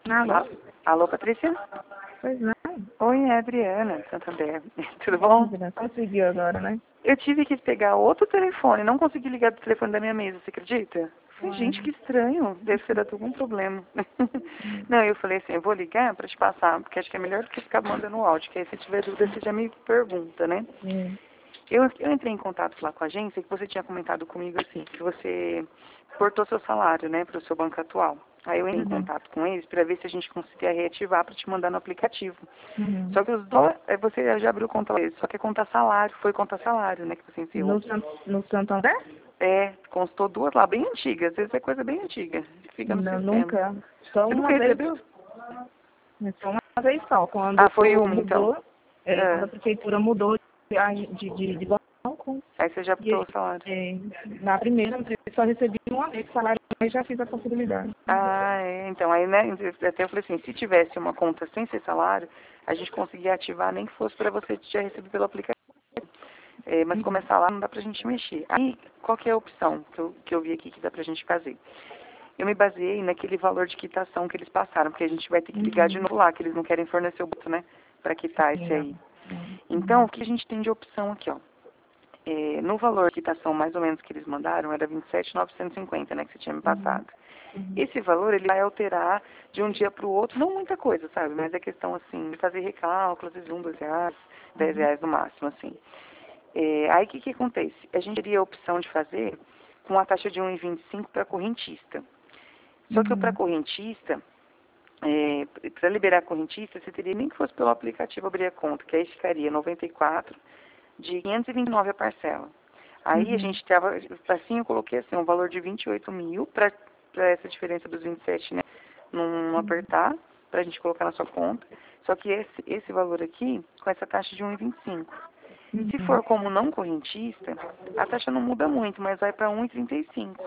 Alô? Alô, Patrícia? Pois não. Oi, é a Adriana, Santander. Tudo bom? Conseguiu agora, né? Eu tive que pegar outro telefone, não consegui ligar do telefone da minha mesa, você acredita? Falei, gente, que estranho, deve ser dado algum problema. Não, eu falei assim, eu vou ligar pra te passar, porque acho que é melhor do que ficar mandando áudio, que aí se tiver dúvida você já me pergunta, né? Eu entrei em contato lá com a agência que você tinha comentado comigo assim, que você cortou seu salário, né, para o seu banco atual. Aí eu entrei em contato com eles para ver se a gente conseguia reativar para te mandar no aplicativo. Só que os dois, você já abriu conta lá, só que é conta salário, foi conta salário, né, que você encerrou. No Santander? É, constou duas lá, bem antigas, às vezes é coisa bem antiga, fica no Não, sistema. nunca. Só Você uma nunca vez. recebeu? Só uma vez só. Quando Ah, foi uma mudou, então. quando a prefeitura mudou de banco, Aí você já botou o salário. na primeira eu só recebi uma vez o salário e já fiz a possibilidade. Ah, é. Então, aí, né, até eu falei assim, se tivesse uma conta sem ser salário, a gente conseguia ativar, nem que fosse para você já receber pelo aplicativo. É, mas começar lá não dá pra gente mexer. Aí, qual que é a opção que eu vi aqui que dá pra gente fazer? Eu me baseei naquele valor de quitação que eles passaram, porque a gente vai ter que ligar de novo lá, que eles não querem fornecer o boto, né, para quitar esse aí. Então, o que a gente tem de opção aqui, ó? No valor de quitação mais ou menos que eles mandaram, era 27.950, né, que você tinha me passado. Esse valor, ele vai alterar de um dia para o outro, não muita coisa, sabe? Mas é questão, assim, de fazer recálculo, às vezes R$1, R$2, R$10 no máximo, assim. Aí, o que acontece? A gente teria a opção de fazer com a taxa de 1,25 para correntista. Só que o para correntista, para liberar a correntista, você teria nem que fosse pelo aplicativo abrir a conta, que aí ficaria 94 de 529 a parcela. Aí a gente tava, assim eu coloquei assim, um valor de 28 mil para essa diferença dos 27, né, não apertar, para a gente colocar na sua conta. Só que esse valor aqui, com essa taxa de 1,25. Se for como não correntista, a taxa não muda muito, mas vai para 1,35.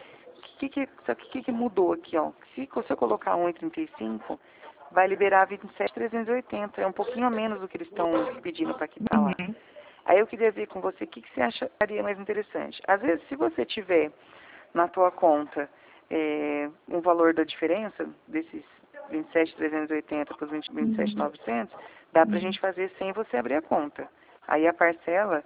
Só que o que mudou aqui, ó? Se eu colocar 1,35, vai liberar 27.380. É um pouquinho a menos do que eles estão pedindo para quitar lá. Aí eu queria ver com você o que você acharia mais interessante. Às vezes, se você tiver na tua conta um valor da diferença, desses 27.380 para os 27.900, dá para a gente fazer sem você abrir a conta. Aí a parcela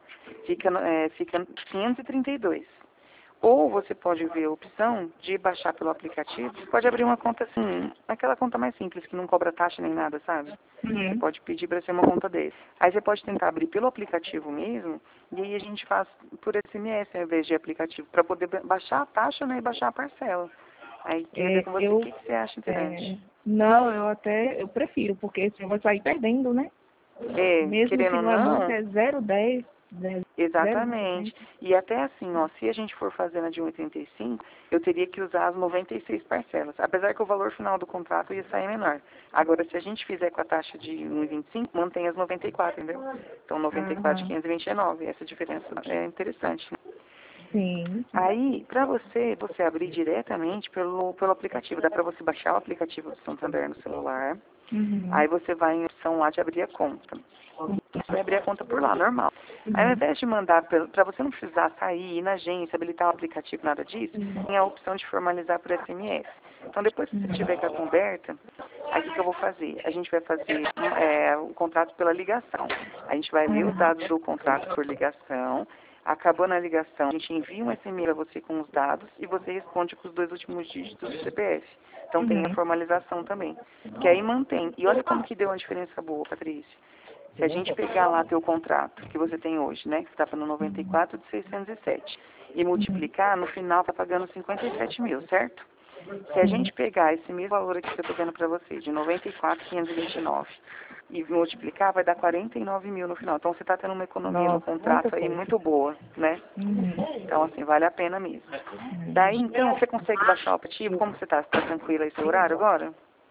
fica 532. Ou você pode ver a opção de baixar pelo aplicativo. Você pode abrir uma conta assim, aquela conta mais simples, que não cobra taxa nem nada, sabe? Você pode pedir para ser uma conta desse. Aí você pode tentar abrir pelo aplicativo mesmo, e aí a gente faz por SMS ao invés de aplicativo, para poder baixar a taxa, né, e baixar a parcela. Aí queria ver com você o que você acha interessante. Não, eu prefiro, porque senão eu vou sair perdendo, né? Mesmo que Querendo ou não é muito, não, é 0,10, 0,10. exatamente. E até assim, ó, se a gente for fazer na de 1,85, eu teria que usar as 96 parcelas. Apesar que o valor final do contrato ia sair menor. Agora, se a gente fizer com a taxa de 1,25, mantém as 94, entendeu? Então, 94 de 529. Essa diferença é interessante, né? Sim. Aí, para você abrir diretamente pelo aplicativo. Dá para você baixar o aplicativo do Santander no celular. Aí você vai em opção lá de abrir a conta. Você vai abrir a conta por lá, normal. Aí, ao invés de mandar, para você não precisar sair, ir na agência, habilitar o aplicativo, nada disso, tem a opção de formalizar por SMS. Então, depois que você tiver com a conversa, aí o que eu vou fazer? A gente vai fazer o contrato pela ligação. A gente vai ler os dados do contrato por ligação. Acabou na ligação, a gente envia um SMS a você com os dados e você responde com os 2 últimos dígitos do CPF. Então, tem a formalização também. Que aí mantém. E olha como que deu uma diferença boa, Patrícia. Se a gente pegar lá teu contrato que você tem hoje, né, que você está no 94 de 607, e multiplicar, no final está pagando 57 mil, certo? Se a gente pegar esse mesmo valor aqui que eu estou dando para você, de 94.529, e multiplicar, vai dar 49 mil no final. Então você está tendo uma economia no contrato aí muito boa, né? Então, assim, vale a pena mesmo. Daí, então, você consegue baixar o aplicativo? Como você está? Você está tranquila aí seu horário agora?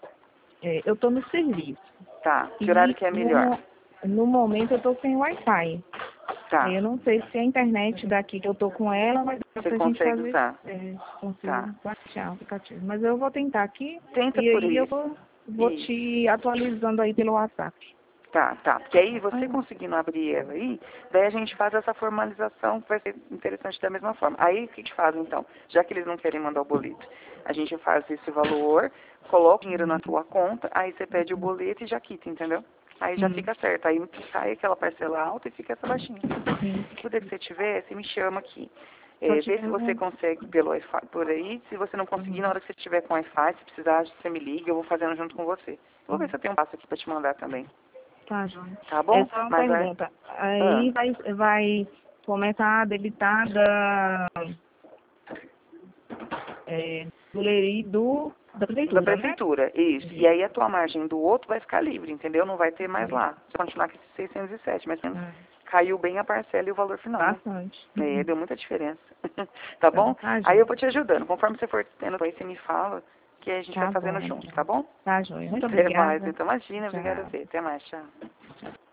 Eu estou no serviço. Tá. Que horário que é melhor? No momento eu estou sem Wi-Fi. Tá. Eu não sei se a internet daqui que eu estou com ela vai dar Você pra gente consegue fazer. usar? Consigo baixar o aplicativo. Mas eu vou tentar aqui. Tenta E por aí eu isso. vou te atualizando aí pelo WhatsApp. Tá. Porque aí você conseguindo abrir ela aí, daí a gente faz essa formalização que vai ser interessante da mesma forma. Aí o que a gente faz então? Já que eles não querem mandar o boleto, a gente faz esse valor, coloca o dinheiro na tua conta, aí você pede o boleto e já quita, entendeu? Aí já fica certo. Aí sai aquela parcela alta e fica essa baixinha. Tudo que você tiver, você me chama aqui. Vê se você consegue pelo Wi-Fi por aí. Se você não conseguir, na hora que você tiver com Wi-Fi, se precisar, você me liga, eu vou fazendo junto com você. Vou ver se eu tenho um passo aqui pra te mandar também. Tá, João. Tá bom? É só uma Mas pergunta. Aí vai começar a debitar da da prefeitura, né? prefeitura, isso. E aí a tua margem do outro vai ficar livre, entendeu? Não vai ter mais lá. Você vai continuar com esses 607, mas caiu bem a parcela e o valor final, né? Bastante. Deu muita diferença. Tá bom? Tá, Aí eu João. vou te ajudando. Conforme você for tendo aí, você me fala que a gente vai fazendo junto, tá bom? Tá, João. Muito Até mais. obrigada. Então, imagina, obrigada a Tchau. você. Até mais, tchau.